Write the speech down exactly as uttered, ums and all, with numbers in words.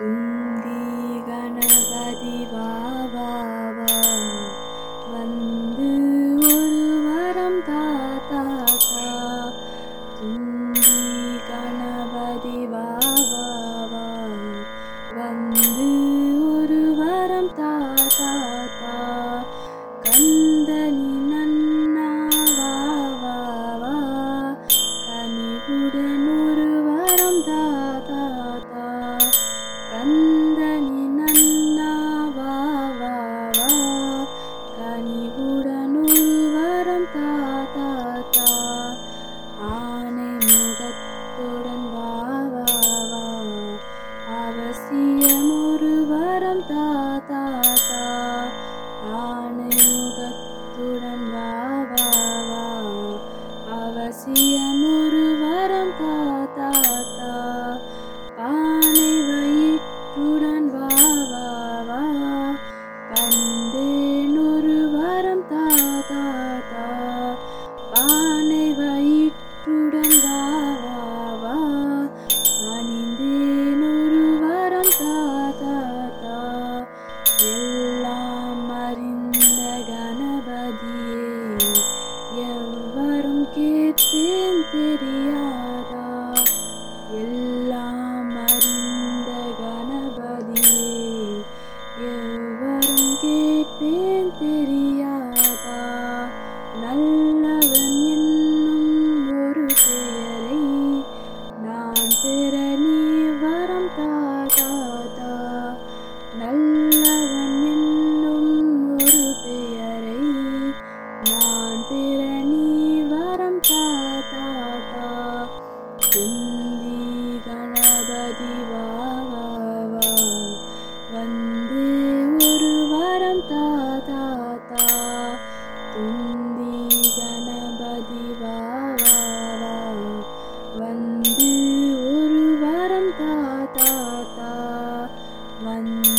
துந்தி கணபதி வா வா வா, வந்து ஒரு வரம் தா தா தா. துந்தி கணபதி வா வா வா, வந்து ஒரு வரம் தா தா தா. கந்தனி நன்னா வா வா வா, கனிவுடன் ஒரு வரம் தா தா தா. கந்தனி நன்னா வா வா வா, கனிவுடன் ஒரு வரம் தா தா தா. ஆனை முகத்துடன் வா வா வா, அவசியம் ஒரு வரம் தா தா தா. ஆனை முகத்துடன் வா வா வா, அவசியம் ஒரு வரம் தா தா தா. பானை வயிற்றுடன் வா வா வா, பணிந்தேன் ஒரு வரம் தா தா தா. பானை வயிற்றுடன் வா வா வா, பணிந்தேன் ஒரு வரம் தா தா தா. எல்லாம் அறிந்த கணபதியே, எவ்வரம் கேட்பேன் தெரியாதா. எல்லாம் அறிந்த கணபதியே, எவ்வரம் கேட்பேன் தெரியாதா. நல்லவன் என்னும் ஒரு பெயரை நான் பெற நீ வரம் தா தா தா. நல்லவன் என்னும் ஒரு பெயரை நான் பெற நீ வரம் தா தா தா. துந்தி கணபதி வா வா வா, வந்து ஒரு வரம் தா தா தா. துந்தி கணபதி வா வா வா, வந்து ஒரு வரம் தா தா தா. வந்து